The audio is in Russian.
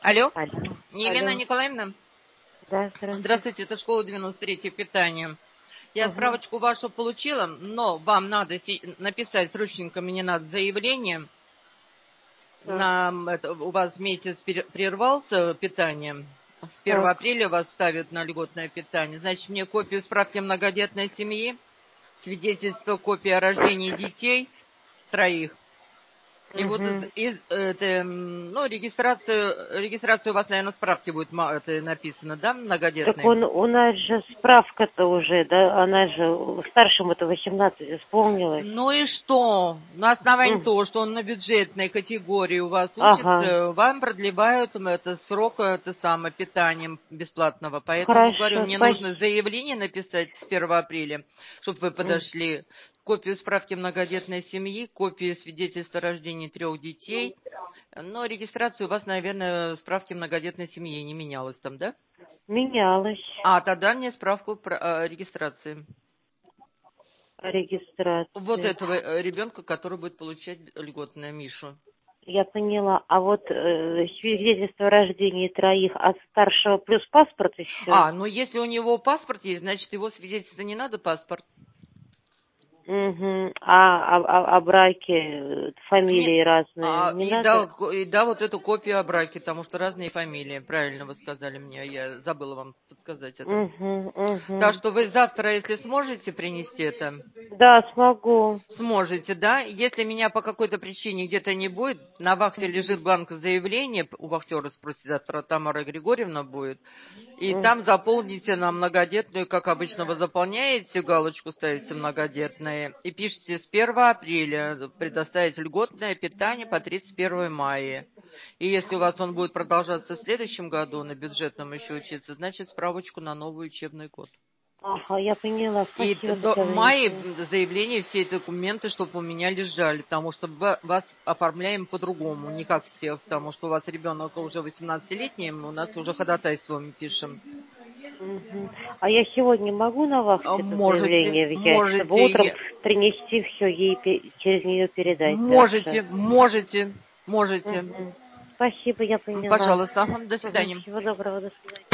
Алло, Алло. Елена Николаевна? Да, здравствуйте. Здравствуйте, это школа 93 питание. Я Угу. справочку вашу получила, но вам надо написать срочненько, мне надо заявление. Так, У вас месяц прервался питание. С 1 так. апреля вас ставят на льготное питание. Значит, мне копию справки многодетной семьи, свидетельство, копия о рождении детей, троих. И вот Угу. регистрацию у вас, наверное, в справке будет написано, да, Так многодетной? у нас же справка-то уже, да, она же старшему-то 18 исполнилось. Ну и что? На основании М. того, что он на бюджетной категории у вас Ага. учится, вам продлевают срок питанием бесплатного. Поэтому, говорю, Хорошо, мне спасибо. нужно заявление написать с 1 апреля, чтобы вы подошли. Копию справки многодетной семьи, копию свидетельства о рождении 3 детей. Но регистрация у вас, наверное, справки многодетной семьи не менялась там, да? Менялась Тогда мне справку про регистрации. Вот регистрация. этого ребенка, который будет получать льготное Мишу. Я поняла. А вот свидетельство о рождении троих от старшего плюс паспорт еще? Ну если у него паспорт есть, значит его свидетельство не надо паспорт. Угу. А браки, Не, фамилии разные, не надо? и да, вот эту копию о браке, потому что разные фамилии. Правильно вы сказали мне, я забыла вам подсказать это. Угу, Так угу. что вы завтра, если сможете принести это, Да, смогу. сможете, да? Если меня по какой-то причине где-то не будет, на вахте лежит бланк заявления, у вахтера спросит, завтра Тамара Григорьевна будет, и М. там заполните на многодетную, как обычно вы заполняете, галочку ставите многодетные, и пишите с 1 апреля предоставить льготное питание по 31 мая. И если у вас он будет продолжаться в следующем году, на бюджетном еще учиться, значит справочку на новый учебный год. Ага, я поняла. И Спасибо, до Татьяна мая Николаевна. заявление, все эти документы, чтобы у меня лежали, потому что вас оформляем по-другому, не как всех, потому что у вас ребенок уже 18-летний, у нас уже ходатайство мы пишем. Мгм. А я сегодня могу на вахте это Можете, заявление взять, чтобы можете, утром принести все ей, через нее передать дальше? можете, можете, можете. Мгм. Спасибо, я поняла. Пожалуйста, до Мгм. свидания. Всего доброго, до свидания.